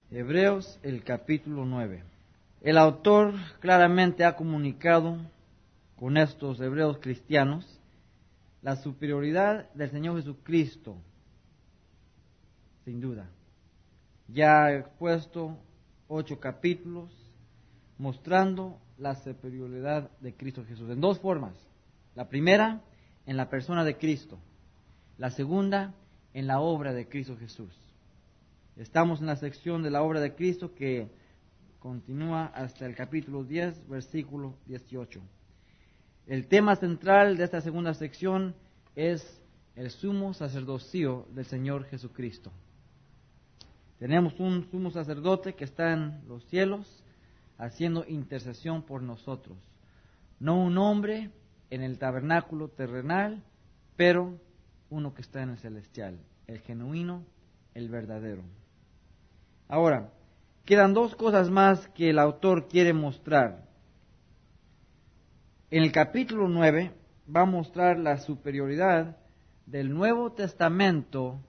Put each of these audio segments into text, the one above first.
Hebreos, el capítulo 9. El autor claramente ha comunicado con estos hebreos cristianos la superioridad del Señor Jesucristo, sin duda. Ya ha expuesto 8 capítulos mostrando la superioridad de Cristo Jesús en 2 formas. La primera, en la persona de Cristo. La segunda, en la obra de Cristo Jesús. Estamos en la sección de la obra de Cristo que continúa hasta el capítulo 10, versículo 18. El tema central de esta segunda sección es el sumo sacerdocio del Señor Jesucristo. Tenemos un sumo sacerdote que está en los cielos haciendo intercesión por nosotros. No un hombre en el tabernáculo terrenal, pero uno que está en el celestial, el genuino, el verdadero. Ahora, quedan 2 cosas más que el autor quiere mostrar. En el capítulo 9 va a mostrar la superioridad del Nuevo Testamento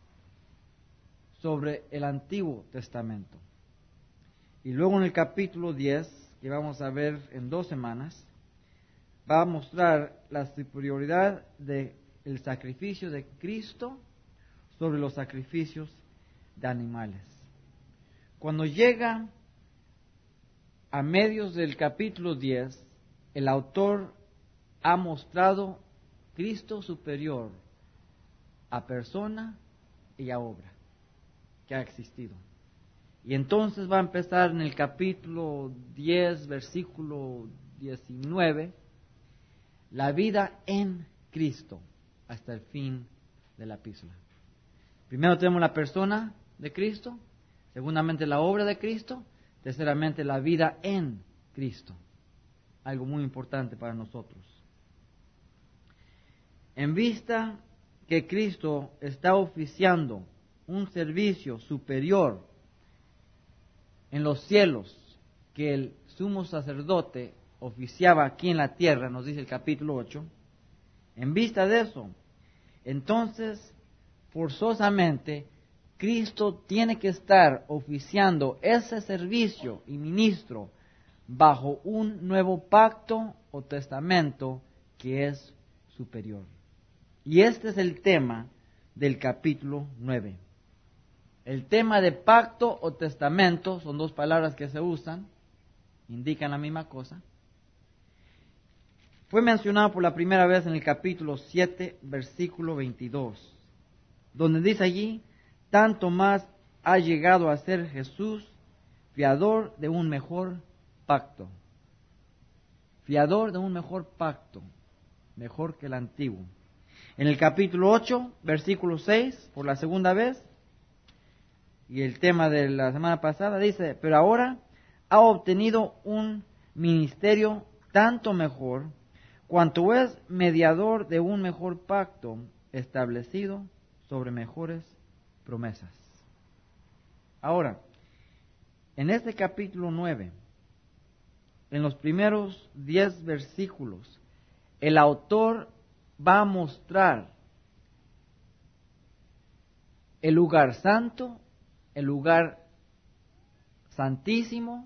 sobre el Antiguo Testamento. Y luego en el capítulo 10, que vamos a ver en 2 semanas, va a mostrar la superioridad del sacrificio de Cristo sobre los sacrificios de animales. Cuando llega a medios del capítulo 10, el autor ha mostrado Cristo superior a persona y a obra que ha existido. Y entonces va a empezar en el capítulo 10, versículo 19, la vida en Cristo hasta el fin de la epístola. Primero tenemos la persona de Cristo, segundamente la obra de Cristo, terceramente la vida en Cristo. Algo muy importante para nosotros. En vista que Cristo está oficiando un servicio superior en los cielos que el sumo sacerdote oficiaba aquí en la tierra, nos dice el capítulo 8, en vista de eso, entonces forzosamente Cristo tiene que estar oficiando ese servicio y ministro bajo un nuevo pacto o testamento que es superior. Y este es el tema del capítulo 9. El tema de pacto o testamento son 2 palabras que se usan, indican la misma cosa. Fue mencionado por la primera vez en el capítulo 7, versículo 22, donde dice allí, tanto más ha llegado a ser Jesús fiador de un mejor pacto. Fiador de un mejor pacto, mejor que el antiguo. En el capítulo 8, versículo 6, por la segunda vez, y el tema de la semana pasada dice, pero ahora ha obtenido un ministerio tanto mejor, cuanto es mediador de un mejor pacto establecido sobre mejores promesas. Ahora, en este capítulo 9, en los primeros 10 versículos, el autor va a mostrar el lugar santo, el lugar santísimo,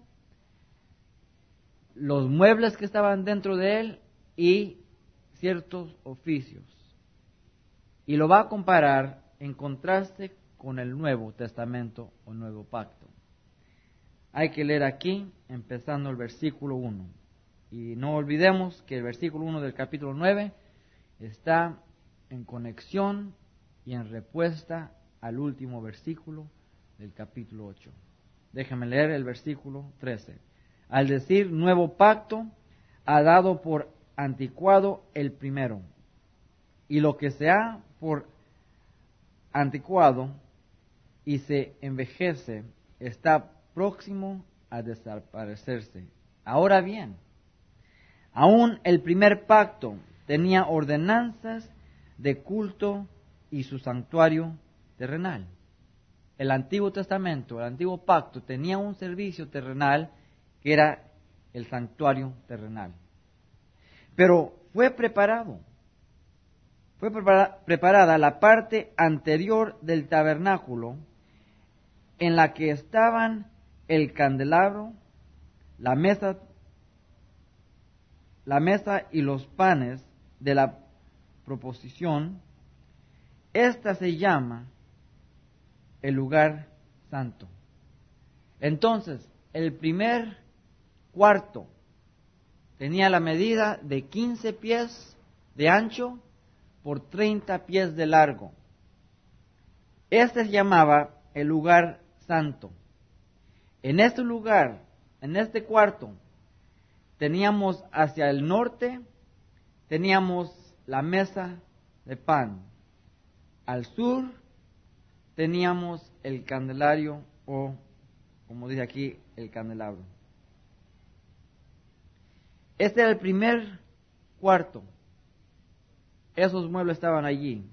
los muebles que estaban dentro de él y ciertos oficios. Y lo va a comparar en contraste con el Nuevo Testamento o Nuevo Pacto. Hay que leer aquí, empezando el versículo 1. Y no olvidemos que el versículo 1 del capítulo 9 está en conexión y en respuesta al último versículo del capítulo 8. Déjame leer el versículo 13. Al decir nuevo pacto, ha dado por anticuado el primero. Y lo que se ha por anticuado y se envejece está próximo a desaparecerse. Ahora bien, aún el primer pacto tenía ordenanzas de culto y su santuario terrenal. El Antiguo Testamento, el Antiguo Pacto, tenía un servicio terrenal que era el santuario terrenal. Pero fue preparada la parte anterior del tabernáculo en la que estaban el candelabro, la mesa y los panes de la proposición, esta se llama el lugar santo. Entonces, el primer cuarto tenía la medida de 15 pies de ancho por 30 pies de largo. Este se llamaba el lugar santo. En este lugar, en este cuarto, teníamos hacia el norte, teníamos la mesa de pan. Al sur teníamos el candelario o, como dice aquí, el candelabro. Este era el primer cuarto. Esos muebles estaban allí.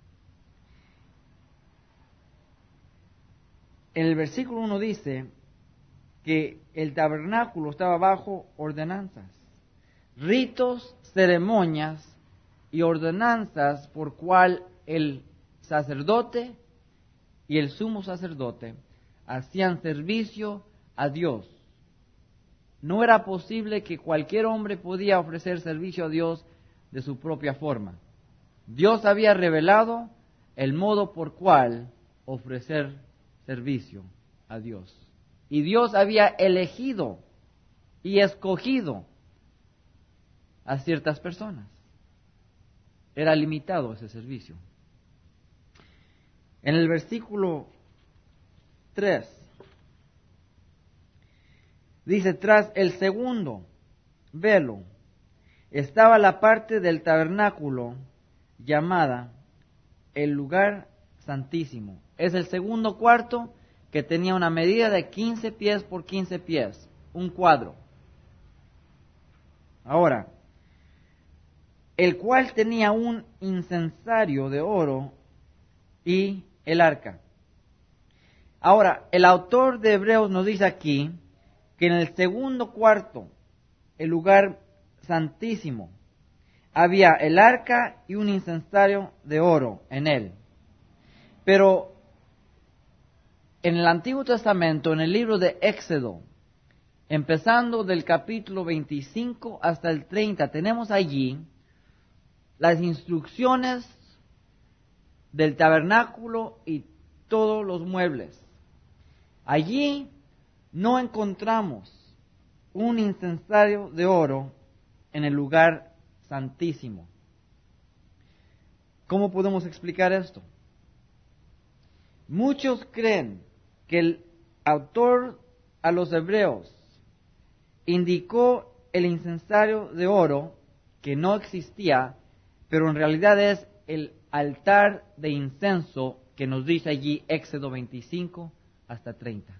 En el versículo 1 dice que el tabernáculo estaba bajo ordenanzas, ritos, ceremonias y ordenanzas por cual el sacerdote y el sumo sacerdote hacían servicio a Dios. No era posible que cualquier hombre podía ofrecer servicio a Dios de su propia forma. Dios había revelado el modo por cual ofrecer servicio a Dios. Y Dios había elegido y escogido a ciertas personas. Era limitado ese servicio. En el versículo 3 dice: tras el segundo velo estaba la parte del tabernáculo llamada el lugar santísimo. Es el segundo cuarto, que tenía una medida de 15 pies por 15 pies, un cuadro. Ahora, el cual tenía un incensario de oro y el arca. Ahora, el autor de Hebreos nos dice aquí que en el segundo cuarto, el lugar santísimo, había el arca y un incensario de oro en él. Pero en el Antiguo Testamento, en el libro de Éxodo, empezando del capítulo 25 hasta el 30, tenemos allí las instrucciones del tabernáculo y todos los muebles. Allí no encontramos un incensario de oro en el lugar santísimo. ¿Cómo podemos explicar esto? Muchos creen que el autor a los hebreos indicó el incensario de oro que no existía, pero en realidad es el altar de incienso que nos dice allí Éxodo 25 hasta 30.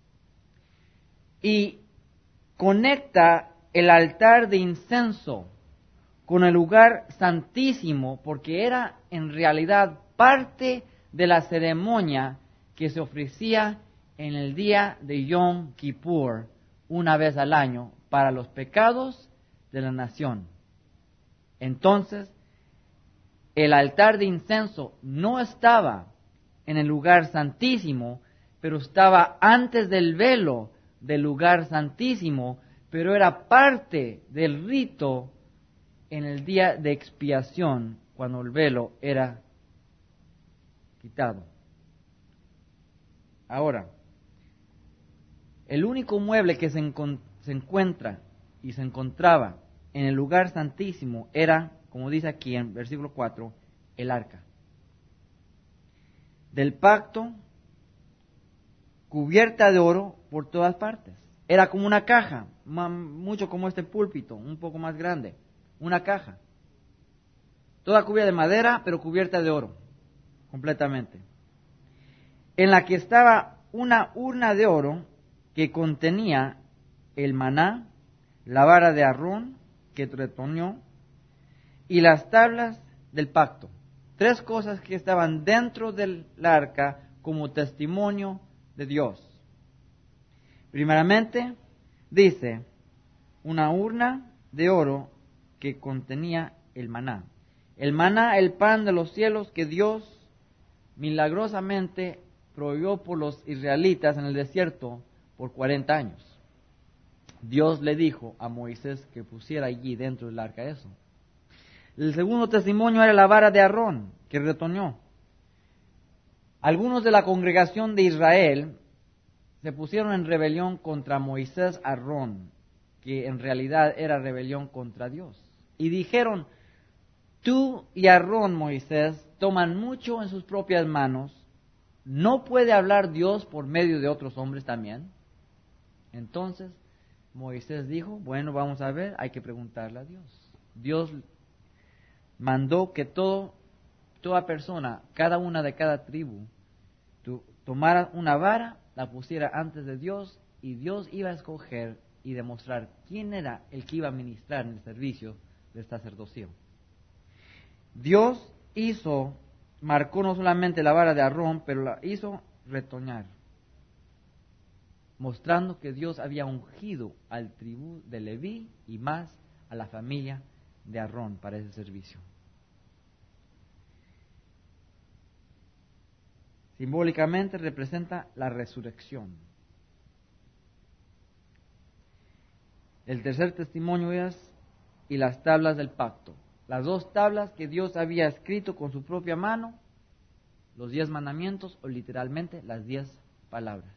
Y conecta el altar de incienso con el lugar santísimo, porque era en realidad parte de la ceremonia que se ofrecía en el día de Yom Kippur, una vez al año, para los pecados de la nación. Entonces, el altar de incienso no estaba en el lugar santísimo, pero estaba antes del velo del lugar santísimo, pero era parte del rito en el día de expiación, cuando el velo era quitado. Ahora, el único mueble que se encuentra y se encontraba en el lugar santísimo era, como dice aquí en versículo 4, el arca del pacto, cubierta de oro por todas partes. Era como una caja, mucho como este púlpito, un poco más grande, una caja. Toda cubierta de madera, pero cubierta de oro, completamente. En la que estaba una urna de oro que contenía el maná, la vara de Aarón que tretoneó y las tablas del pacto. 3 cosas que estaban dentro del arca como testimonio de Dios. Primeramente, dice, una urna de oro que contenía el maná. El maná, el pan de los cielos que Dios milagrosamente prohibió por los israelitas en el desierto por 40 años. Dios le dijo a Moisés que pusiera allí dentro del arca eso. El segundo testimonio era la vara de Aarón, que retoñó. Algunos de la congregación de Israel se pusieron en rebelión contra Moisés Aarón, que en realidad era rebelión contra Dios. Y dijeron: tú y Aarón, Moisés, toman mucho en sus propias manos. ¿No puede hablar Dios por medio de otros hombres también? Entonces Moisés dijo: bueno, vamos a ver, hay que preguntarle a Dios. Dios mandó que toda persona, cada una de cada tribu, tomara una vara, la pusiera antes de Dios, y Dios iba a escoger y demostrar quién era el que iba a ministrar en el servicio del sacerdocio. Dios marcó no solamente la vara de Aarón, pero la hizo retoñar, mostrando que Dios había ungido al tribu de Leví y más a la familia de Aarón para ese servicio. Simbólicamente representa la resurrección. El tercer testimonio es y las tablas del pacto. Las 2 tablas que Dios había escrito con su propia mano, los 10 mandamientos, o literalmente las 10 palabras.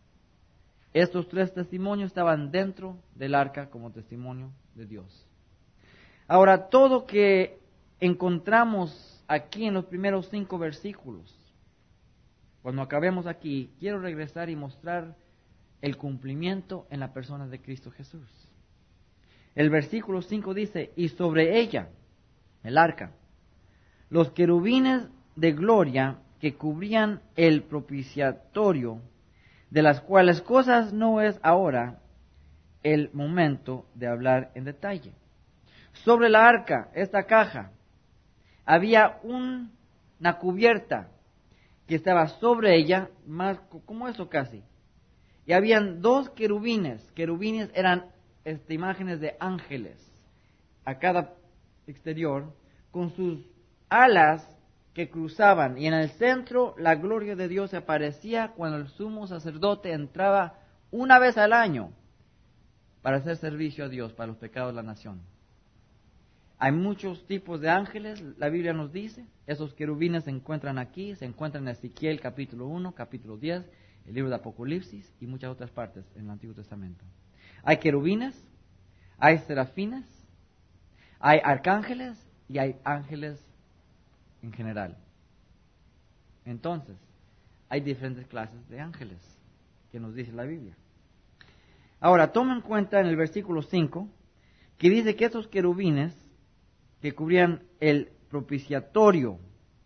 Estos 3 testimonios estaban dentro del arca como testimonio de Dios. Ahora, todo que encontramos aquí en los primeros 5 versículos, cuando acabemos aquí, quiero regresar y mostrar el cumplimiento en la persona de Cristo Jesús. El versículo 5 dice: y sobre ella, el arca, los querubines de gloria que cubrían el propiciatorio, de las cuales cosas no es ahora el momento de hablar en detalle. Sobre la arca, esta caja, había una cubierta que estaba sobre ella, más como eso casi. Y habían 2 querubines. Querubines eran imágenes de ángeles a cada exterior, con sus alas que cruzaban. Y en el centro la gloria de Dios aparecía cuando el sumo sacerdote entraba una vez al año para hacer servicio a Dios para los pecados de la nación. Hay muchos tipos de ángeles, la Biblia nos dice. Esos querubines se encuentran aquí, se encuentran en Ezequiel capítulo 1, capítulo 10, el libro de Apocalipsis y muchas otras partes en el Antiguo Testamento. Hay querubines, hay serafines, hay arcángeles y hay ángeles en general. Entonces, hay diferentes clases de ángeles que nos dice la Biblia. Ahora, toma en cuenta en el versículo 5 que dice que esos querubines que cubrían el propiciatorio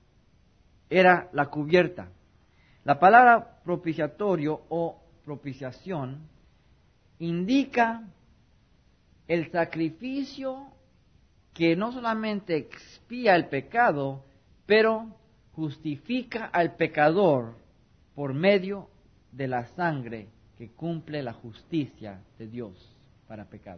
era la cubierta. La palabra propiciatorio o propiciación indica el sacrificio que no solamente expía el pecado, pero justifica al pecador por medio de la sangre que cumple la justicia de Dios para pecado.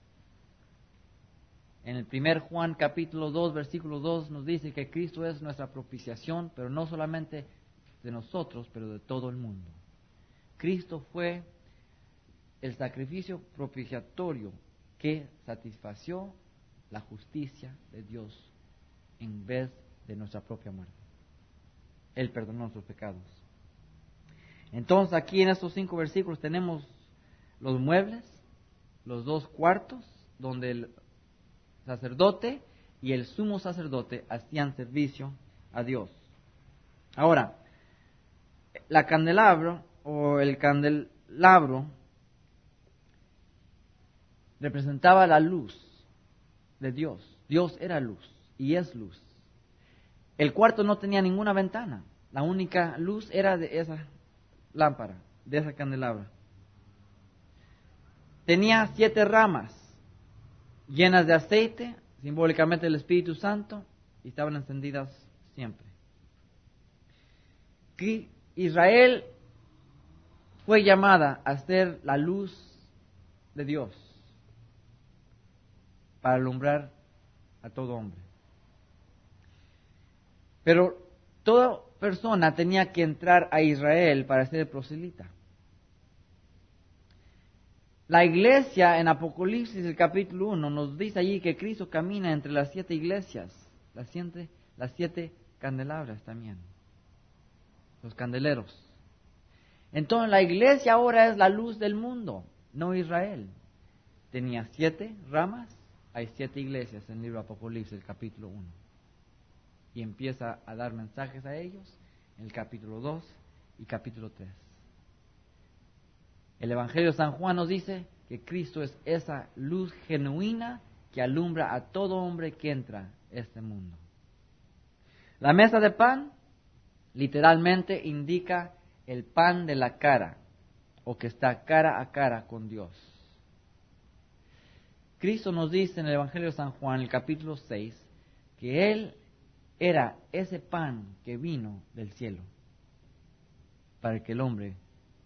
En el 1 Juan capítulo 2, versículo 2 nos dice que Cristo es nuestra propiciación, pero no solamente de nosotros, pero de todo el mundo. Cristo fue el sacrificio propiciatorio que satisfació la justicia de Dios en vez de nuestra propia muerte. Él perdonó nuestros pecados. Entonces aquí en estos 5 versículos tenemos los muebles, los 2 cuartos, donde el sacerdote y el sumo sacerdote hacían servicio a Dios. Ahora, la candelabro o el candelabro representaba la luz de Dios. Dios era luz y es luz. El cuarto no tenía ninguna ventana. La única luz era de esa lámpara, de esa candelabra. Tenía 7 ramas llenas de aceite, simbólicamente del Espíritu Santo, y estaban encendidas siempre. Israel fue llamada a ser la luz de Dios para alumbrar a todo hombre. Pero toda persona tenía que entrar a Israel para ser proselita. La iglesia en Apocalipsis, el capítulo 1, nos dice allí que Cristo camina entre las 7 iglesias, las siete candelabras también, los candeleros. Entonces la iglesia ahora es la luz del mundo, no Israel. Tenía 7 ramas, hay 7 iglesias en el libro de Apocalipsis, el capítulo 1. Y empieza a dar mensajes a ellos en el capítulo 2 y capítulo 3. El Evangelio de San Juan nos dice que Cristo es esa luz genuina que alumbra a todo hombre que entra a este mundo. La mesa de pan literalmente indica el pan de la cara, o que está cara a cara con Dios. Cristo nos dice en el Evangelio de San Juan, el capítulo 6, que Él era ese pan que vino del cielo para que el hombre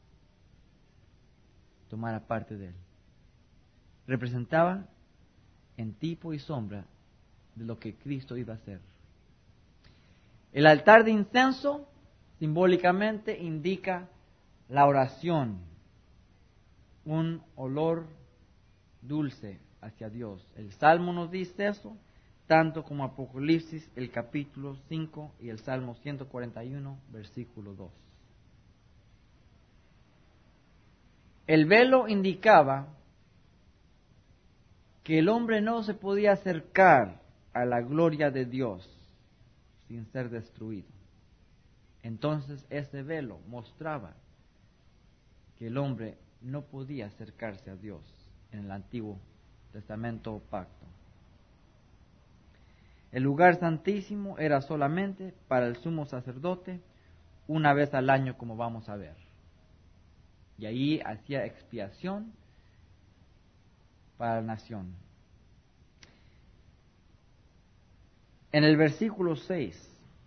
tomara parte de él. Representaba en tipo y sombra de lo que Cristo iba a hacer. El altar de incienso simbólicamente indica la oración, un olor dulce hacia Dios. El Salmo nos dice eso, tanto como Apocalipsis, el capítulo 5 y el Salmo 141, versículo 2. El velo indicaba que el hombre no se podía acercar a la gloria de Dios sin ser destruido. Entonces ese velo mostraba que el hombre no podía acercarse a Dios en el Antiguo Testamento o Pacto. El lugar santísimo era solamente para el sumo sacerdote una vez al año, como vamos a ver. Y ahí hacía expiación para la nación. En el versículo 6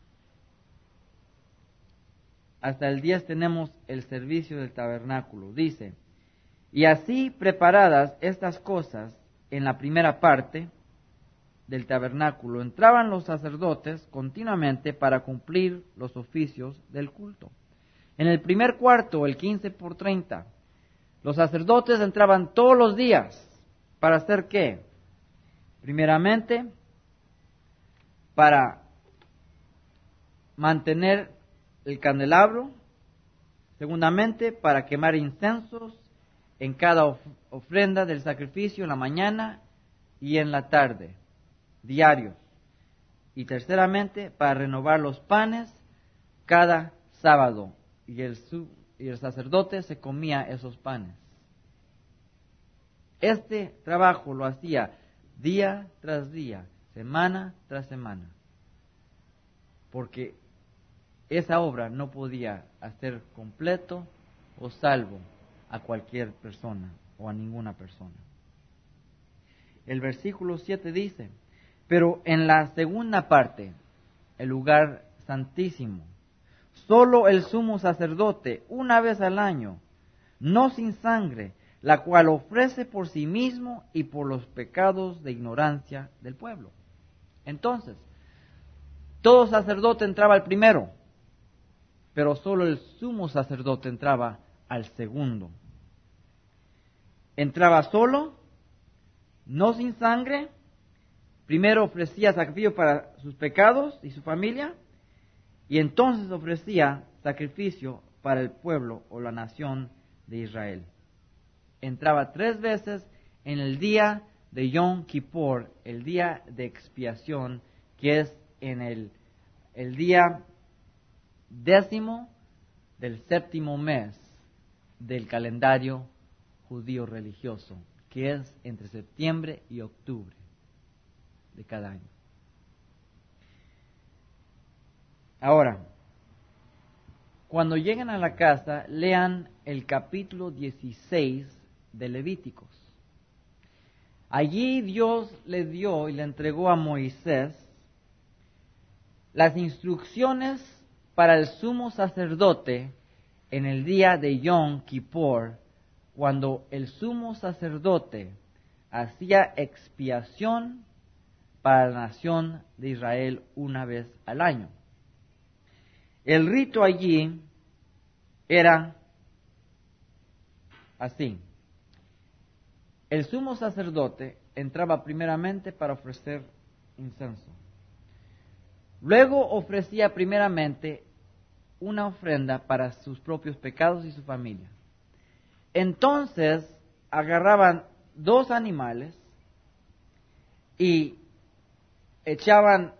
hasta el 10 tenemos el servicio del tabernáculo. Dice: y así preparadas estas cosas en la primera parte del tabernáculo, entraban los sacerdotes continuamente para cumplir los oficios del culto. En el primer cuarto, el 15 por 30, los sacerdotes entraban todos los días. ¿Para hacer qué? Primeramente, para mantener el candelabro. Segundamente, para quemar incensos en cada ofrenda del sacrificio en la mañana y en la tarde, diarios. Y terceramente, para renovar los panes cada sábado. Y el sacerdote se comía esos panes. Este trabajo lo hacía día tras día, semana tras semana, porque esa obra no podía hacer completo o salvo a cualquier persona o a ninguna persona. El versículo 7 dice: pero en la segunda parte, el lugar santísimo, solo el sumo sacerdote, una vez al año, no sin sangre, la cual ofrece por sí mismo y por los pecados de ignorancia del pueblo. Entonces, todo sacerdote entraba al primero, pero solo el sumo sacerdote entraba al segundo. Entraba solo, no sin sangre. Primero ofrecía sacrificio para sus pecados y su familia, y entonces ofrecía sacrificio para el pueblo o la nación de Israel. Entraba 3 veces en el día de Yom Kippur, el día de expiación, que es en el día 10º del 7º mes del calendario judío religioso, que es entre septiembre y octubre de cada año. Ahora, cuando lleguen a la casa, lean el capítulo 16 de Levíticos. Allí Dios le dio y le entregó a Moisés las instrucciones para el sumo sacerdote en el día de Yom Kippur, cuando el sumo sacerdote hacía expiación para la nación de Israel una vez al año. El rito allí era así. El sumo sacerdote entraba primeramente para ofrecer incienso. Luego ofrecía primeramente una ofrenda para sus propios pecados y su familia. Entonces agarraban 2 animales y echaban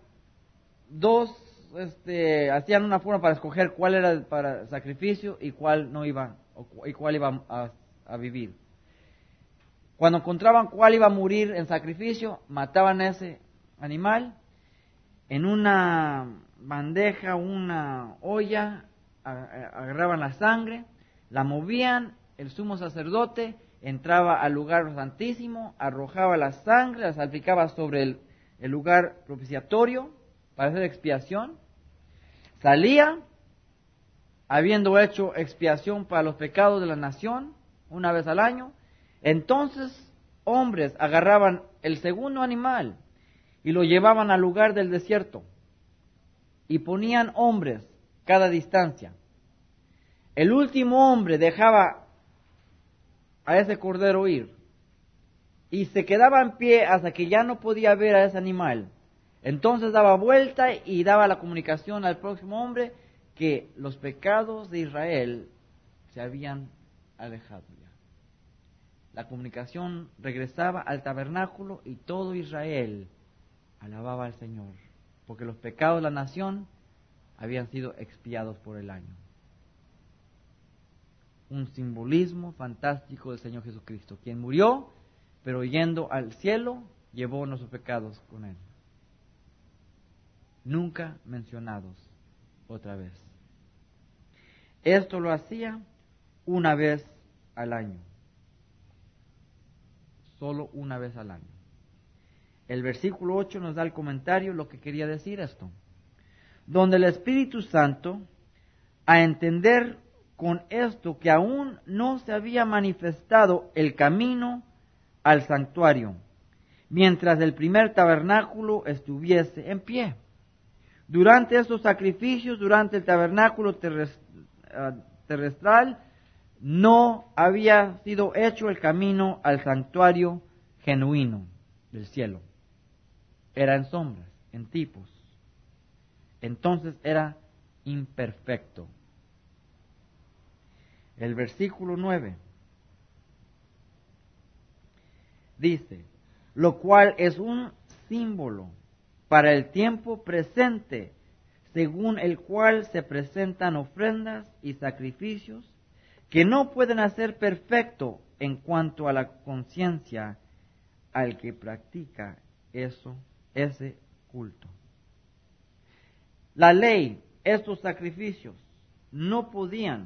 hacían una forma para escoger cuál era para sacrificio y cuál no iba, y cuál iba a vivir. Cuando encontraban cuál iba a morir en sacrificio, mataban a ese animal en una bandeja, una olla, agarraban la sangre, la movían, el sumo sacerdote entraba al lugar santísimo, arrojaba la sangre, la salpicaba sobre el lugar propiciatorio para hacer expiación, salía, habiendo hecho expiación para los pecados de la nación, una vez al año. Entonces hombres agarraban el segundo animal y lo llevaban al lugar del desierto y ponían hombres cada distancia. El último hombre dejaba a ese cordero ir y se quedaba en pie hasta que ya no podía ver a ese animal. Entonces daba vuelta y daba la comunicación al próximo hombre que los pecados de Israel se habían alejado ya. La comunicación regresaba al tabernáculo y todo Israel alababa al Señor, porque los pecados de la nación habían sido expiados por el año. Un simbolismo fantástico del Señor Jesucristo, quien murió, pero yendo al cielo, llevó nuestros pecados con Él. Nunca mencionados otra vez. Esto lo hacía una vez al año. Solo una vez al año. El versículo 8 nos da el comentario, lo que quería decir esto. Donde el Espíritu Santo, a entender con esto que aún no se había manifestado el camino al santuario, mientras el primer tabernáculo estuviese en pie. Durante estos sacrificios, durante el tabernáculo terrestral, no había sido hecho el camino al santuario genuino del cielo. Era en sombras, en tipos. Entonces era imperfecto. El versículo 9 dice, lo cual es un símbolo para el tiempo presente, según el cual se presentan ofrendas y sacrificios que no pueden hacer perfecto en cuanto a la conciencia al que practica ese culto. La ley, estos sacrificios, no podían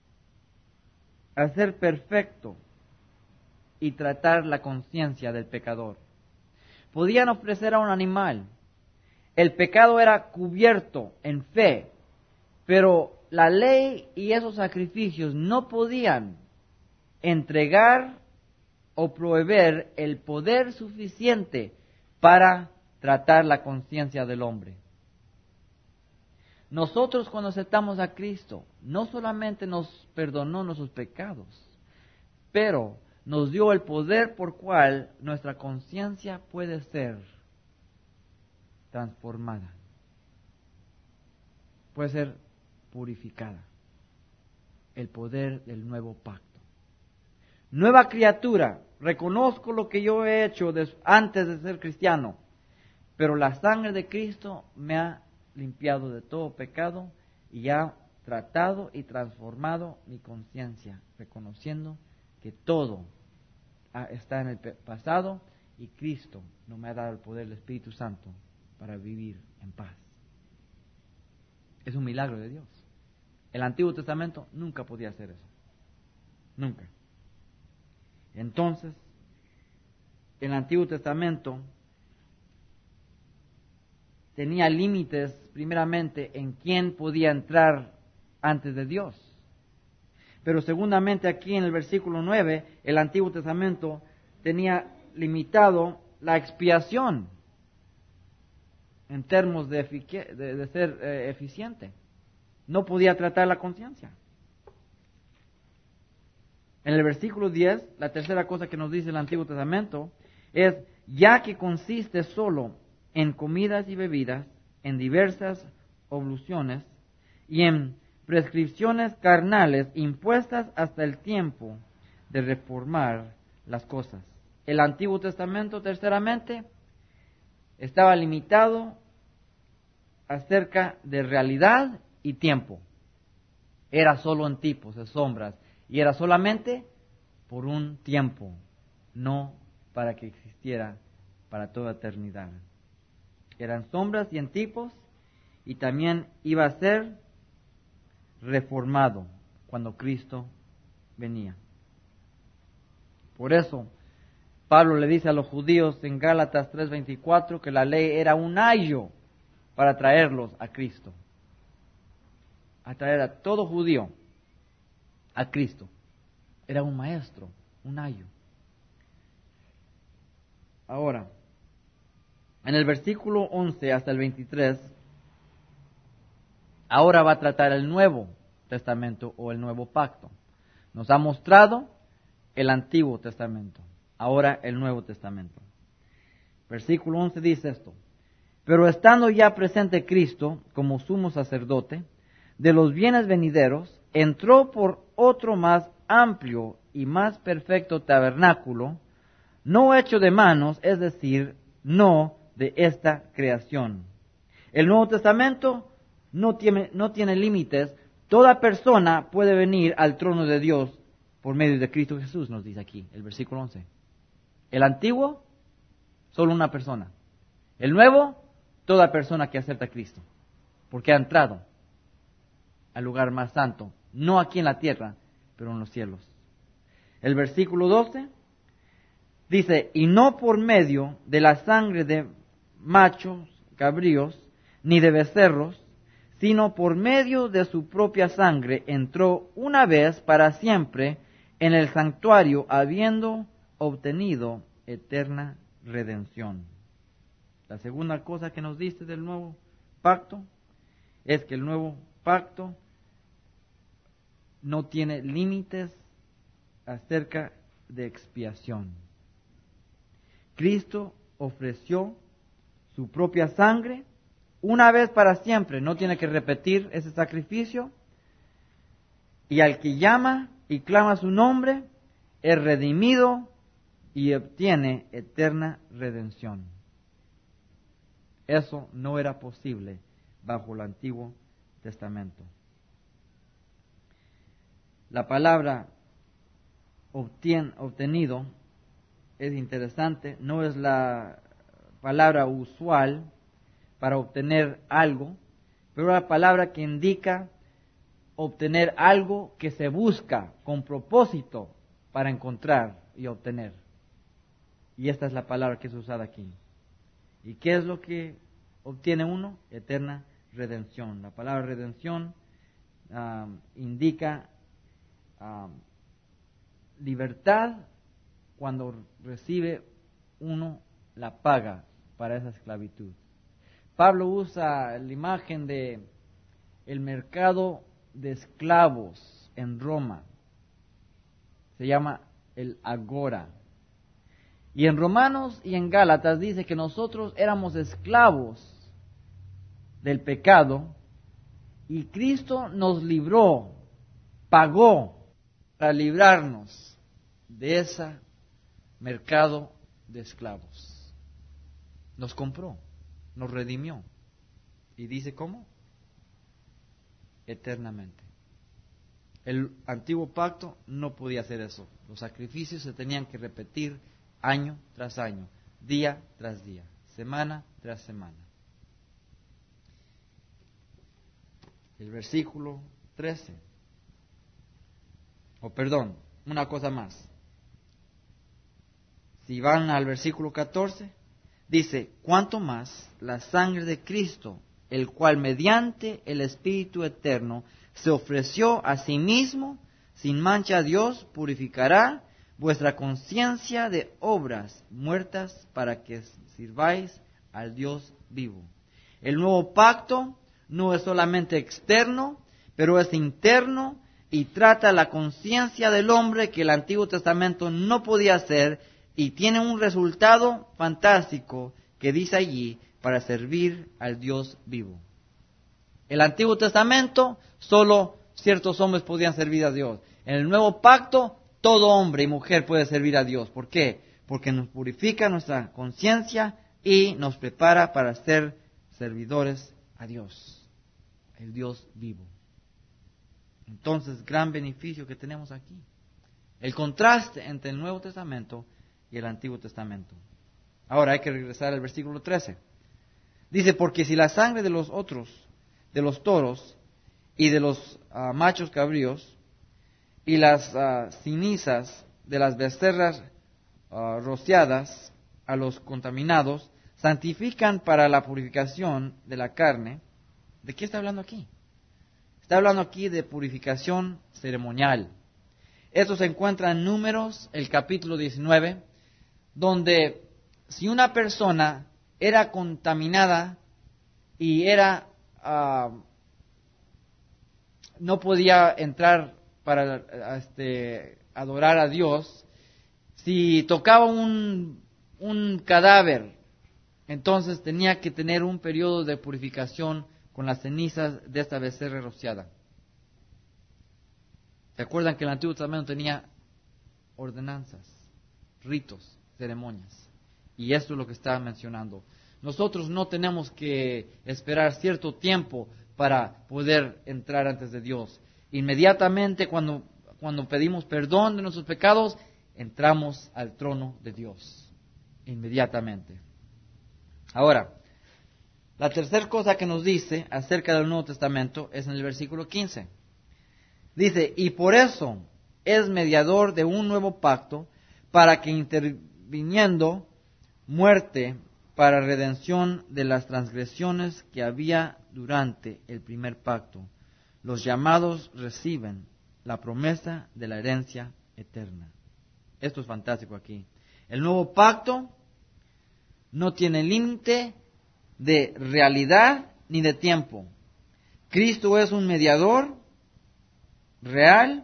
hacer perfecto y tratar la conciencia del pecador. Podían ofrecer a un animal. El pecado era cubierto en fe, pero la ley y esos sacrificios no podían entregar o proveer el poder suficiente para tratar la conciencia del hombre. Nosotros cuando aceptamos a Cristo, no solamente nos perdonó nuestros pecados, pero nos dio el poder por cual nuestra conciencia puede ser transformada, puede ser purificada. El poder del nuevo pacto. Nueva criatura, reconozco lo que yo he hecho antes de ser cristiano, pero la sangre de Cristo me ha limpiado de todo pecado y ha tratado y transformado mi conciencia, reconociendo que todo está en el pasado y Cristo no me ha dado el poder del Espíritu Santo para vivir en paz. Es un milagro de Dios. El Antiguo Testamento nunca podía hacer eso. Nunca. Entonces, el Antiguo Testamento tenía límites, primeramente, en quién podía entrar antes de Dios. Pero segundamente aquí en el versículo 9, el Antiguo Testamento tenía limitado la expiación en términos de ser eficiente. no podía tratar la conciencia. En el versículo 10, la tercera cosa que nos dice el Antiguo Testamento es, ya que consiste solo en comidas y bebidas, en diversas obluciones y en prescripciones carnales impuestas hasta el tiempo de reformar las cosas. El Antiguo Testamento, terceramente, estaba limitado acerca de realidad y tiempo. Era solo en tipos, en sombras, y era solamente por un tiempo, no para que existiera para toda eternidad. Eran sombras y en tipos, y también iba a ser reformado cuando Cristo venía. Por eso, Pablo le dice a los judíos en Gálatas 3:24 que la ley era un ayo para traerlos a Cristo. A traer a todo judío a Cristo. Era un maestro, un ayo. Ahora, en el versículo 11 hasta el 23, ahora va a tratar el Nuevo Testamento o el Nuevo Pacto. Nos ha mostrado el Antiguo Testamento, ahora el Nuevo Testamento. Versículo 11 dice esto: pero estando ya presente Cristo como sumo sacerdote de los bienes venideros, entró por otro más amplio y más perfecto tabernáculo, no hecho de manos, es decir, no de esta creación. El Nuevo Testamento no tiene límites. Toda persona puede venir al trono de Dios por medio de Cristo Jesús, nos dice aquí el versículo 11. El Antiguo, solo una persona. El Nuevo, toda persona que acepta a Cristo, porque ha entrado al lugar más santo, no aquí en la tierra, pero en los cielos. El versículo 12 dice, y no por medio de la sangre de machos, cabríos, ni de becerros, sino por medio de su propia sangre entró una vez para siempre en el santuario, habiendo obtenido eterna redención. La segunda cosa que nos dice del nuevo pacto es que el nuevo pacto no tiene límites acerca de expiación. Cristo ofreció su propia sangre una vez para siempre, no tiene que repetir ese sacrificio, y al que llama y clama su nombre es redimido y obtiene eterna redención. Eso no era posible bajo el Antiguo Testamento. La palabra obtenido es interesante, no es la palabra usual para obtener algo, pero es la palabra que indica obtener algo que se busca con propósito para encontrar y obtener. Y esta es la palabra que es usada aquí. ¿Y qué es lo que obtiene uno? Eterna redención. La palabra redención indica libertad cuando recibe uno la paga para esa esclavitud. Pablo usa la imagen de el mercado de esclavos en Roma. Se llama el Agora. Y en Romanos y en Gálatas dice que nosotros éramos esclavos del pecado y Cristo nos libró, pagó para librarnos de ese mercado de esclavos. Nos compró, nos redimió. ¿Y dice cómo? Eternamente. El antiguo pacto no podía hacer eso. Los sacrificios se tenían que repetir año tras año, día tras día, semana tras semana. El versículo 13. Una cosa más. Si van al versículo 14, dice, ¿cuánto más la sangre de Cristo, el cual mediante el Espíritu Eterno se ofreció a sí mismo sin mancha a Dios, purificará vuestra conciencia de obras muertas para que sirváis al Dios vivo? El nuevo pacto no es solamente externo, pero es interno y trata la conciencia del hombre que el Antiguo Testamento no podía hacer, y tiene un resultado fantástico que dice allí: para servir al Dios vivo. El Antiguo Testamento, solo ciertos hombres podían servir a Dios. En el Nuevo Pacto, todo hombre y mujer puede servir a Dios. ¿Por qué? Porque nos purifica nuestra conciencia y nos prepara para ser servidores a Dios, el Dios vivo. Entonces, gran beneficio que tenemos aquí. El contraste entre el Nuevo Testamento y el Antiguo Testamento. Ahora hay que regresar al versículo 13. Dice: porque si la sangre de los otros, de los toros y de los machos cabríos, y las cenizas de las becerras rociadas a los contaminados, santifican para la purificación de la carne. ¿De qué está hablando aquí? Está hablando aquí de purificación ceremonial. Esto se encuentra en Números, el capítulo 19, donde si una persona era contaminada y no podía entrar para adorar a Dios, si tocaba un cadáver, entonces tenía que tener un periodo de purificación con las cenizas de esta becerra rociada. ¿Se acuerdan que el Antiguo Testamento tenía ordenanzas, ritos, ceremonias? Y esto es lo que está mencionando. Nosotros no tenemos que esperar cierto tiempo para poder entrar antes de Dios. Inmediatamente cuando pedimos perdón de nuestros pecados, entramos al trono de Dios. Inmediatamente. Ahora, la tercera cosa que nos dice acerca del Nuevo Testamento es en el versículo 15. Dice: y por eso es mediador de un nuevo pacto, para que interviniendo muerte para redención de las transgresiones que había durante el primer pacto, los llamados reciben la promesa de la herencia eterna. Esto es fantástico aquí. El nuevo pacto no tiene límite de realidad ni de tiempo. Cristo es un mediador real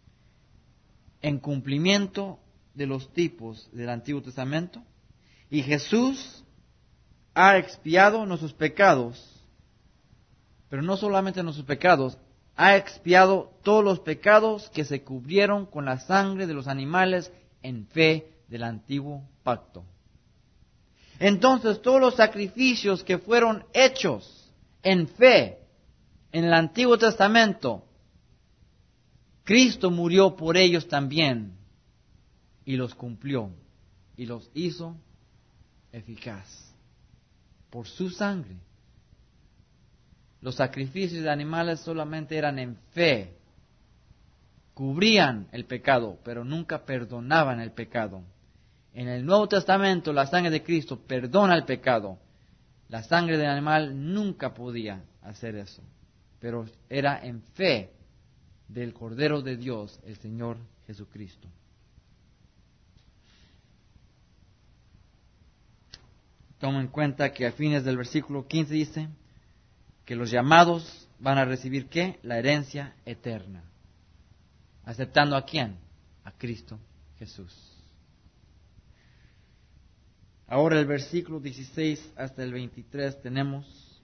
en cumplimiento de los tipos del Antiguo Testamento, y Jesús ha expiado nuestros pecados, pero no solamente nuestros pecados, ha expiado todos los pecados que se cubrieron con la sangre de los animales en fe del antiguo pacto. Entonces, todos los sacrificios que fueron hechos en fe en el Antiguo Testamento, Cristo murió por ellos también y los cumplió y los hizo eficaz por su sangre. Los sacrificios de animales solamente eran en fe, cubrían el pecado, pero nunca perdonaban el pecado. En el Nuevo Testamento, la sangre de Cristo perdona el pecado. La sangre del animal nunca podía hacer eso, pero era en fe del Cordero de Dios, el Señor Jesucristo. Toma en cuenta que a fines del versículo 15 dice que los llamados van a recibir ¿qué? La herencia eterna. ¿Aceptando a quién? A Cristo Jesús. Ahora el versículo 16 hasta el 23 tenemos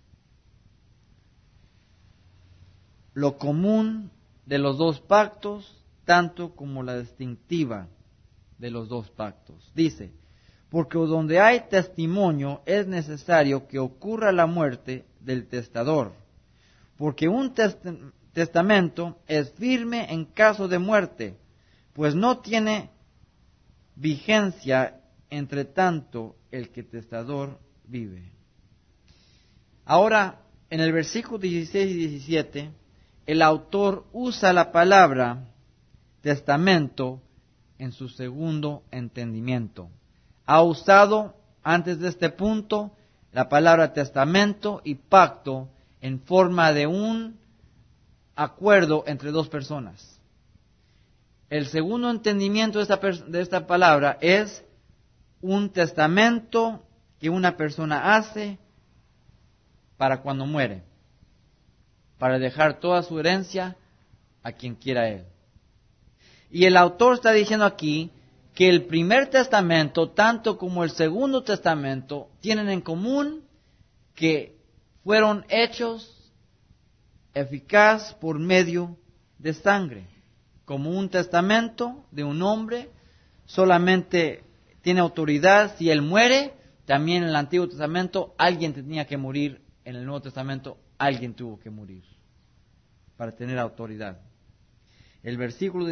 lo común de los dos pactos, tanto como la distintiva de los dos pactos. Dice: porque donde hay testimonio es necesario que ocurra la muerte del testador, porque un testamento es firme en caso de muerte, pues no tiene vigencia entre tanto el que testador vive. Ahora, en el versículo 16 y 17, el autor usa la palabra testamento en su segundo entendimiento. Ha usado antes de este punto la palabra testamento y pacto en forma de un acuerdo entre dos personas. El segundo entendimiento de esta palabra es un testamento que una persona hace para cuando muere, para dejar toda su herencia a quien quiera él. Y el autor está diciendo aquí que el primer testamento, tanto como el segundo testamento, tienen en común que fueron hechos eficaz por medio de sangre. Como un testamento de un hombre solamente tiene autoridad si él muere, también en el Antiguo Testamento alguien tenía que morir, en el Nuevo Testamento alguien tuvo que morir para tener autoridad. El versículo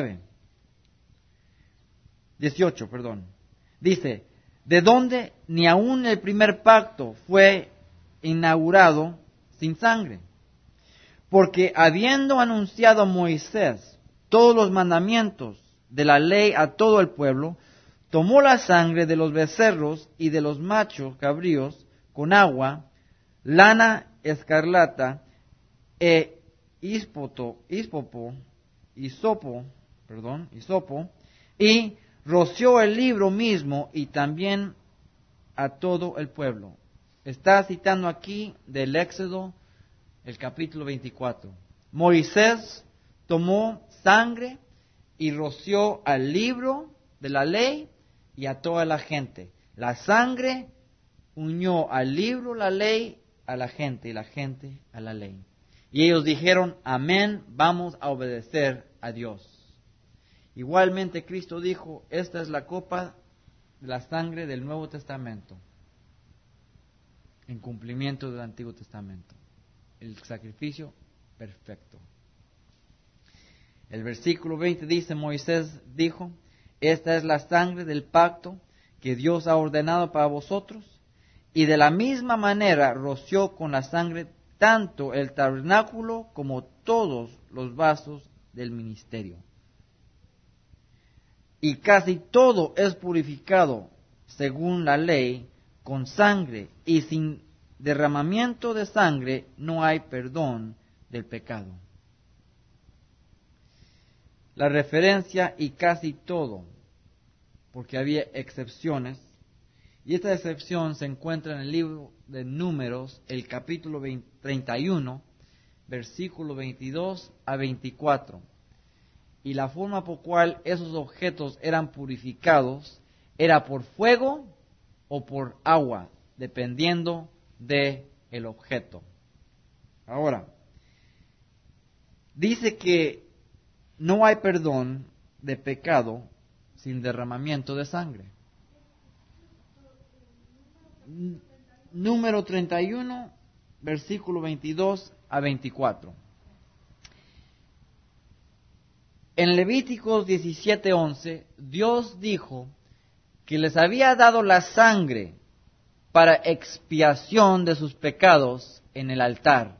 18, dice, de donde ni aun el primer pacto fue inaugurado sin sangre, porque habiendo anunciado a Moisés todos los mandamientos de la ley a todo el pueblo, tomó la sangre de los becerros y de los machos cabríos con agua, lana escarlata e hisopo, y roció el libro mismo y también a todo el pueblo. Está citando aquí del Éxodo, el capítulo 24. Moisés tomó sangre y roció al libro de la ley y a toda la gente. La sangre unió al libro, la ley, a la gente y la gente a la ley. Y ellos dijeron, amén, vamos a obedecer a Dios. Igualmente Cristo dijo, esta es la copa de la sangre del Nuevo Testamento, en cumplimiento del Antiguo Testamento. El sacrificio perfecto. El versículo 20 dice, Moisés dijo, esta es la sangre del pacto que Dios ha ordenado para vosotros, y de la misma manera roció con la sangre tanto el tabernáculo como todos los vasos del ministerio. Y casi todo es purificado según la ley con sangre, y sin derramamiento de sangre no hay perdón del pecado. La referencia y casi todo, porque había excepciones, y esta excepción se encuentra en el libro de Números, el capítulo 31, versículo 22 a 24. Y la forma por cual esos objetos eran purificados era por fuego o por agua, dependiendo de el objeto. Ahora, dice que no hay perdón de pecado sin derramamiento de sangre. Número 31, versículo 22 a 24. En Levíticos 17:11, Dios dijo que les había dado la sangre para expiación de sus pecados en el altar.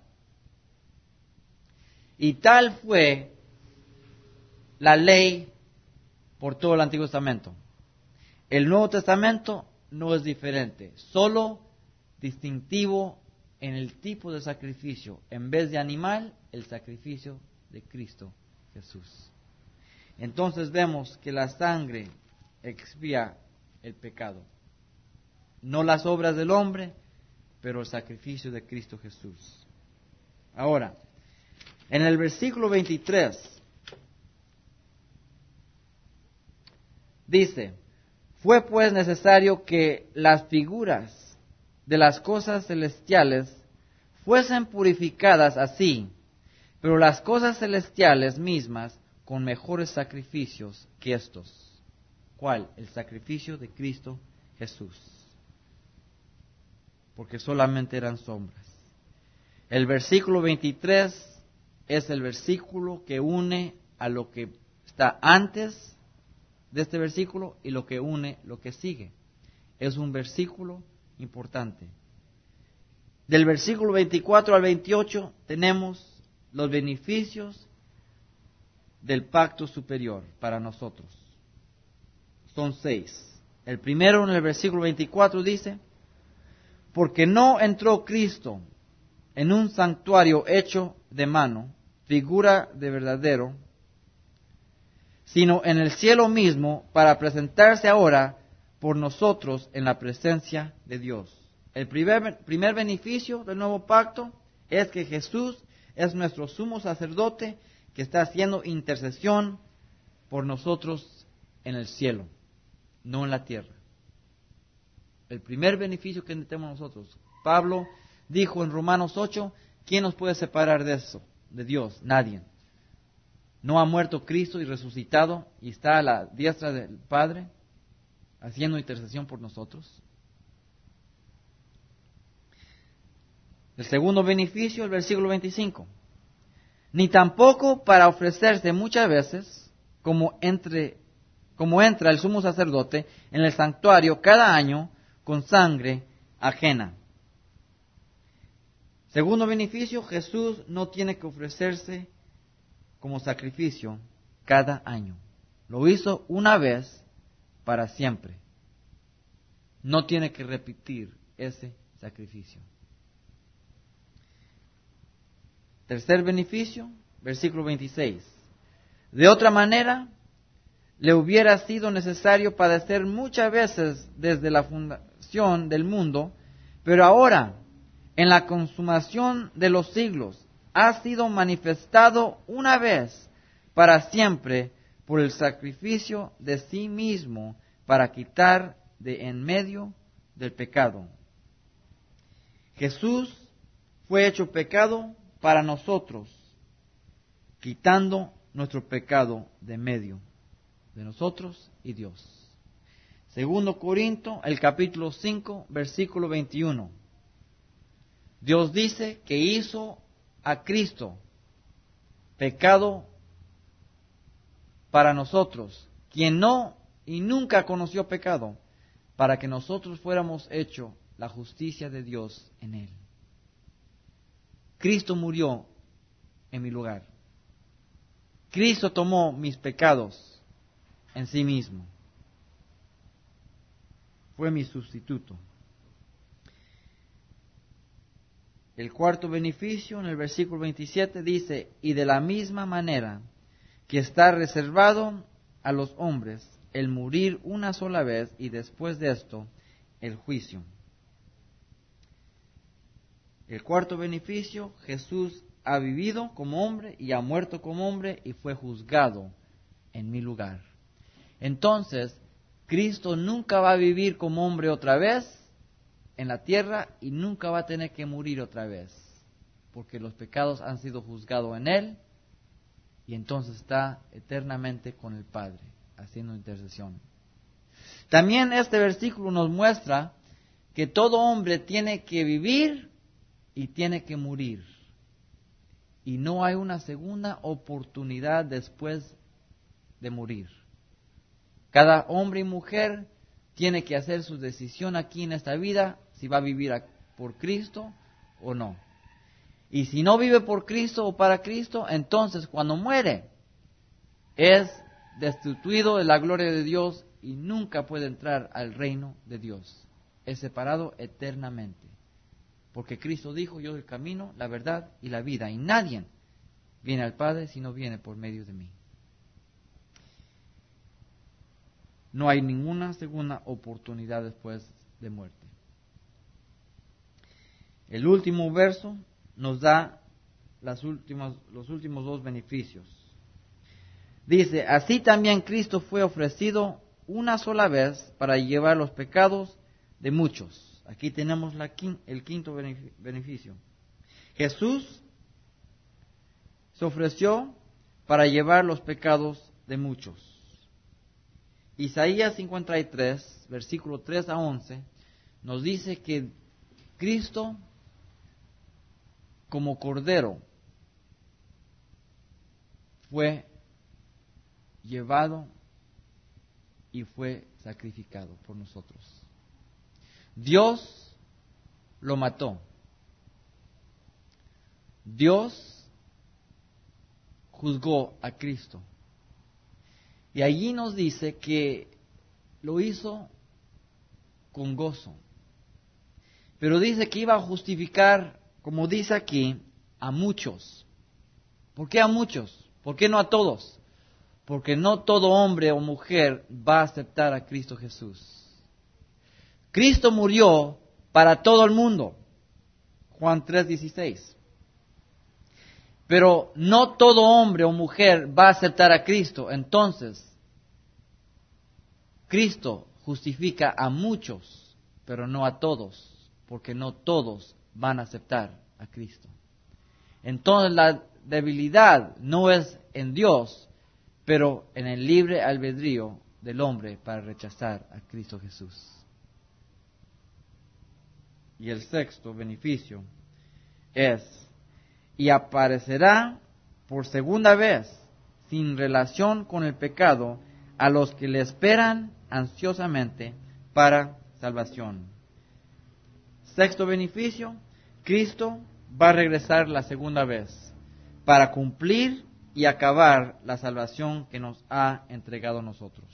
Y tal fue la ley por todo el Antiguo Testamento. El Nuevo Testamento no es diferente, solo distintivo en el tipo de sacrificio. En vez de animal, el sacrificio de Cristo Jesús. Entonces vemos que la sangre expía el pecado. No las obras del hombre, pero el sacrificio de Cristo Jesús. Ahora, en el versículo 23, dice, fue pues necesario que las figuras de las cosas celestiales fuesen purificadas así, pero las cosas celestiales mismas con mejores sacrificios que estos. ¿Cuál? El sacrificio de Cristo Jesús. Porque solamente eran sombras. El versículo 23 es el versículo que une a lo que está antes de este versículo y lo que une lo que sigue. Es un versículo importante. Del versículo 24 al 28 tenemos los beneficios del pacto superior para nosotros. Son 6. El primero, en el versículo 24, dice, porque no entró Cristo en un santuario hecho de mano, figura de verdadero, sino en el cielo mismo, para presentarse ahora por nosotros en la presencia de Dios. El primer beneficio del nuevo pacto es que Jesús es nuestro sumo sacerdote que está haciendo intercesión por nosotros en el cielo, no en la tierra. El primer beneficio que tenemos nosotros. Pablo dijo en Romanos 8, ¿quién nos puede separar de eso? De Dios, nadie. ¿No ha muerto Cristo y resucitado y está a la diestra del Padre haciendo intercesión por nosotros? El segundo beneficio, el versículo 25. Ni tampoco para ofrecerse muchas veces, como entra el sumo sacerdote en el santuario cada año con sangre ajena. Segundo beneficio, Jesús no tiene que ofrecerse como sacrificio cada año. Lo hizo una vez para siempre. No tiene que repetir ese sacrificio. Tercer beneficio, versículo 26. De otra manera, le hubiera sido necesario padecer muchas veces desde la fundación del mundo, pero ahora, en la consumación de los siglos, ha sido manifestado una vez para siempre por el sacrificio de sí mismo para quitar de en medio del pecado. Jesús fue hecho pecado para nosotros, quitando nuestro pecado de medio de nosotros y Dios. Segundo Corinto, el capítulo 5, versículo 21. Dios dice que hizo a Cristo pecado para nosotros, quien no y nunca conoció pecado, para que nosotros fuéramos hechos la justicia de Dios en él. Cristo murió en mi lugar. Cristo tomó mis pecados en sí mismo. Fue mi sustituto. El cuarto beneficio, en el versículo 27, dice, y de la misma manera que está reservado a los hombres el morir una sola vez y después de esto el juicio. El cuarto beneficio, Jesús ha vivido como hombre y ha muerto como hombre y fue juzgado en mi lugar. Entonces, Cristo nunca va a vivir como hombre otra vez en la tierra y nunca va a tener que morir otra vez, porque los pecados han sido juzgados en él y entonces está eternamente con el Padre, haciendo intercesión. También este versículo nos muestra que todo hombre tiene que vivir y tiene que morir. Y no hay una segunda oportunidad después de morir. Cada hombre y mujer tiene que hacer su decisión aquí en esta vida, si va a vivir por Cristo o no. Y si no vive por Cristo o para Cristo, entonces cuando muere, es destituido de la gloria de Dios y nunca puede entrar al reino de Dios. Es separado eternamente. Porque Cristo dijo, yo soy el camino, la verdad y la vida. Y nadie viene al Padre si no viene por medio de mí. No hay ninguna segunda oportunidad después de muerte. El último verso nos da los últimos dos beneficios. Dice, así también Cristo fue ofrecido una sola vez para llevar los pecados de muchos. Aquí tenemos el quinto beneficio. Jesús se ofreció para llevar los pecados de muchos. Isaías 53, versículo 3 a 11, nos dice que Cristo, como cordero, fue llevado y fue sacrificado por nosotros. Dios lo mató. Dios juzgó a Cristo. Y allí nos dice que lo hizo con gozo. Pero dice que iba a justificar, como dice aquí, a muchos. ¿Por qué a muchos? ¿Por qué no a todos? Porque no todo hombre o mujer va a aceptar a Cristo Jesús. Cristo murió para todo el mundo. Juan 3:16. Pero no todo hombre o mujer va a aceptar a Cristo. Entonces, Cristo justifica a muchos, pero no a todos, porque no todos van a aceptar a Cristo. Entonces la debilidad no es en Dios, pero en el libre albedrío del hombre para rechazar a Cristo Jesús. Y el sexto beneficio es: y aparecerá por segunda vez, sin relación con el pecado, a los que le esperan ansiosamente para salvación. Sexto beneficio: Cristo va a regresar la segunda vez para cumplir y acabar la salvación que nos ha entregado a nosotros.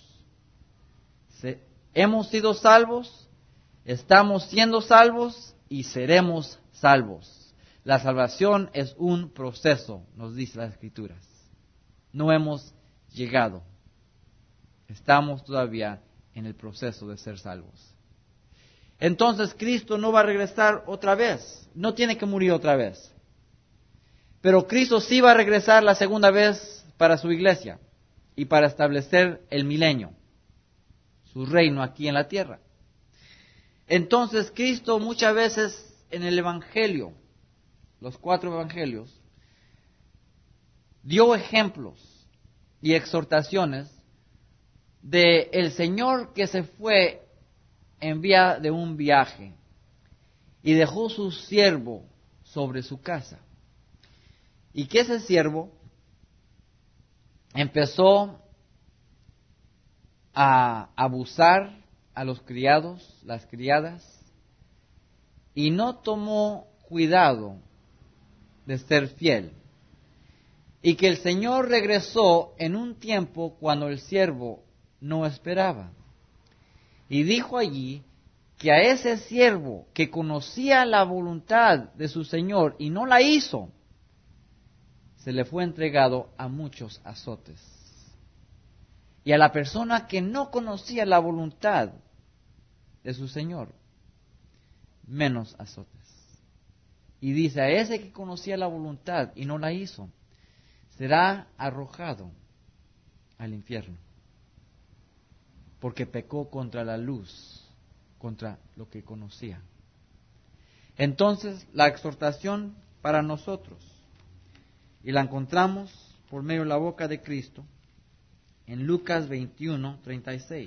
Hemos sido salvos, estamos siendo salvos y seremos salvos. La salvación es un proceso, nos dice las Escrituras. No hemos llegado. Estamos todavía en el proceso de ser salvos. Entonces Cristo no va a regresar otra vez. No tiene que morir otra vez. Pero Cristo sí va a regresar la segunda vez para su iglesia y para establecer el milenio, su reino aquí en la tierra. Entonces Cristo muchas veces en el Evangelio, los 4 Evangelios, dio ejemplos y exhortaciones de el Señor que se fue en vía de un viaje y dejó su siervo sobre su casa. Y que ese siervo empezó a abusar a los criados, las criadas, y no tomó cuidado de ser fiel. Y que el Señor regresó en un tiempo cuando el siervo no esperaba. Y dijo allí que a ese siervo que conocía la voluntad de su Señor y no la hizo, se le fue entregado a muchos azotes. Y a la persona que no conocía la voluntad de su Señor, menos azotes. Y dice, a ese que conocía la voluntad y no la hizo, será arrojado al infierno, porque pecó contra la luz, contra lo que conocía. Entonces, la exhortación para nosotros, y la encontramos por medio de la boca de Cristo, en Lucas 21:36.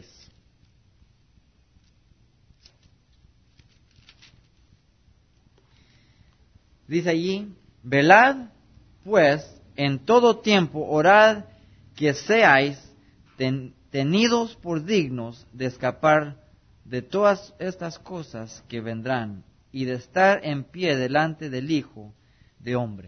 Dice allí, velad pues en todo tiempo, orad que seáis tenidos por dignos de escapar de todas estas cosas que vendrán y de estar en pie delante del Hijo de Hombre.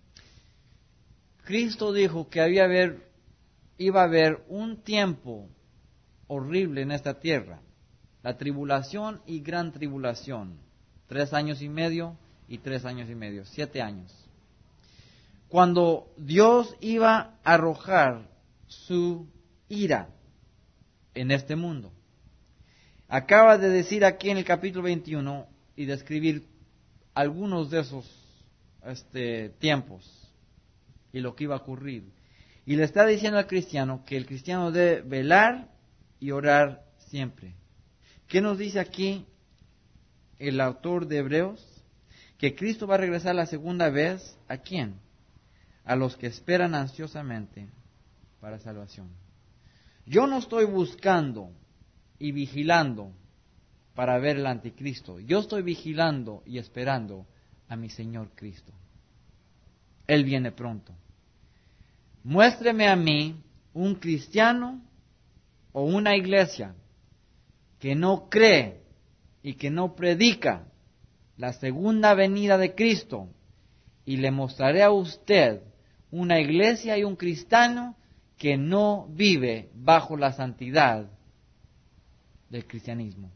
Cristo dijo que iba a haber un tiempo horrible en esta tierra, la tribulación y gran tribulación, 3 años y medio y 3 años y medio, 7 años. Cuando Dios iba a arrojar su ira en este mundo. Acaba de decir aquí en el capítulo 21 y describir algunos de esos tiempos y lo que iba a ocurrir. Y le está diciendo al cristiano que el cristiano debe velar y orar siempre. ¿Qué nos dice aquí el autor de Hebreos? Que Cristo va a regresar la segunda vez, ¿a quién? A los que esperan ansiosamente para salvación. Yo no estoy buscando y vigilando para ver el anticristo. Yo estoy vigilando y esperando a mi Señor Cristo. Él viene pronto. Muéstreme a mí un cristiano o una iglesia que no cree y que no predica la segunda venida de Cristo, y le mostraré a usted una iglesia y un cristiano que no vive bajo la santidad del cristianismo.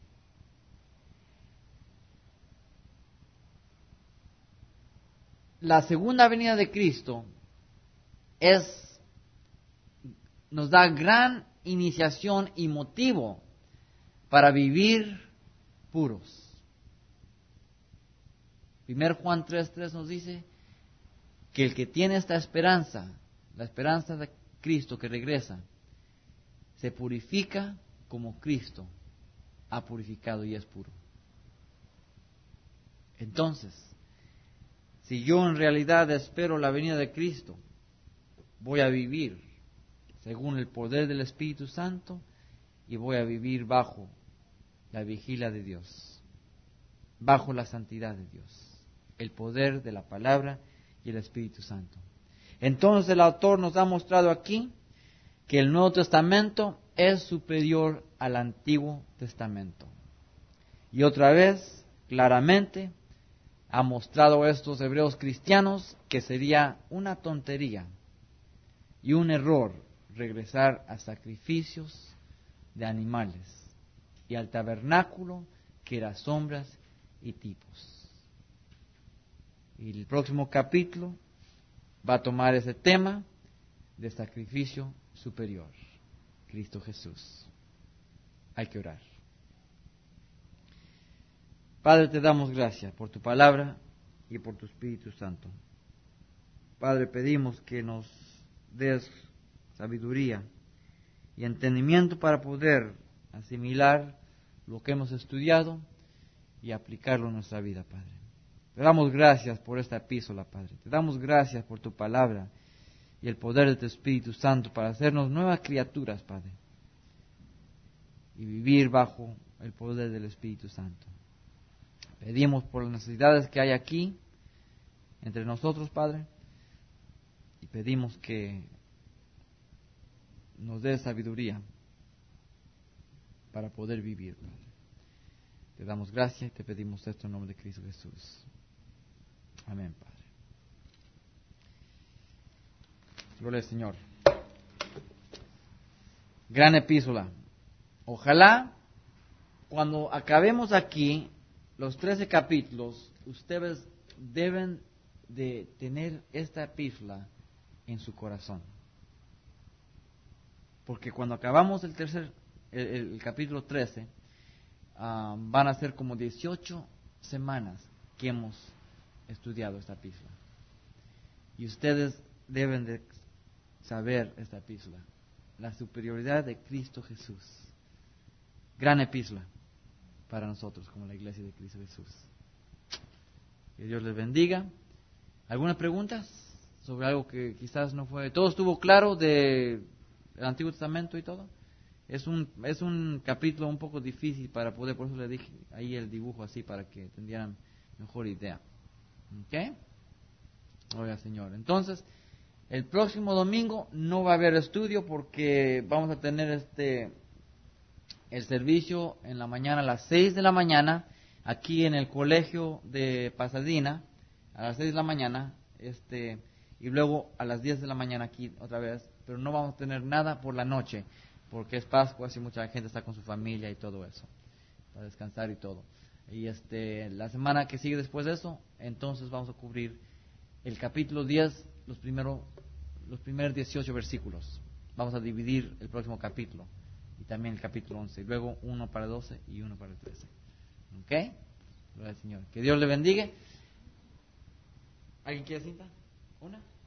La segunda venida de Cristo nos da gran iniciación y motivo para vivir puros. 1 Juan 3:3 nos dice que el que tiene esta esperanza, la esperanza de Cristo que regresa, se purifica como Cristo ha purificado y es puro. Entonces, si yo en realidad espero la venida de Cristo, voy a vivir según el poder del Espíritu Santo y voy a vivir bajo la vigilia de Dios, bajo la santidad de Dios, el poder de la palabra y el Espíritu Santo. Entonces el autor nos ha mostrado aquí que el Nuevo Testamento es superior al Antiguo Testamento. Y otra vez, claramente, ha mostrado a estos hebreos cristianos que sería una tontería y un error regresar a sacrificios de animales y al tabernáculo que era sombras y tipos. Y el próximo capítulo va a tomar ese tema de sacrificio superior, Cristo Jesús. Hay que orar. Padre, te damos gracias por tu palabra y por tu Espíritu Santo. Padre, pedimos que nos des sabiduría y entendimiento para poder asimilar lo que hemos estudiado y aplicarlo en nuestra vida, Padre. Te damos gracias por esta epístola, Padre. Te damos gracias por tu palabra y el poder de tu Espíritu Santo para hacernos nuevas criaturas, Padre, y vivir bajo el poder del Espíritu Santo. Pedimos por las necesidades que hay aquí entre nosotros, Padre, y pedimos que nos dé sabiduría para poder vivir, Padre. Te damos gracias y te pedimos esto en nombre de Cristo Jesús. Amén, Padre. Gloria al Señor. Gran epístola. Ojalá cuando acabemos aquí los 13 capítulos, ustedes deben de tener esta epístola en su corazón. Porque cuando acabamos el capítulo 13, van a ser como 18 semanas que hemos estudiado esta epístola. Y ustedes deben de saber esta epístola, la superioridad de Cristo Jesús. Gran epístola para nosotros como la iglesia de Cristo Jesús. Que Dios les bendiga. ¿Algunas preguntas sobre algo que quizás no fue? ¿Todo estuvo claro del Antiguo Testamento y todo? Es un capítulo un poco difícil para poder, por eso le dije ahí el dibujo así para que tendrían mejor idea. ¿Ok? Oiga, Señor. Entonces, el próximo domingo no va a haber estudio porque vamos a tener el servicio en la mañana a las 6 de la mañana aquí en el colegio de Pasadena a las 6 de la mañana y luego a las 10 de la mañana aquí otra vez, pero no vamos a tener nada por la noche porque es Pascua, así mucha gente está con su familia y todo eso para descansar y todo. Y la semana que sigue después de eso, entonces vamos a cubrir el capítulo 10, los primeros 18 versículos. Vamos a dividir el próximo capítulo y también el capítulo 11, y luego uno para el 12 y uno para el 13. ¿Ok? Gloria al Señor. Que Dios le bendiga. ¿Alguien quiere cinta? ¿Una?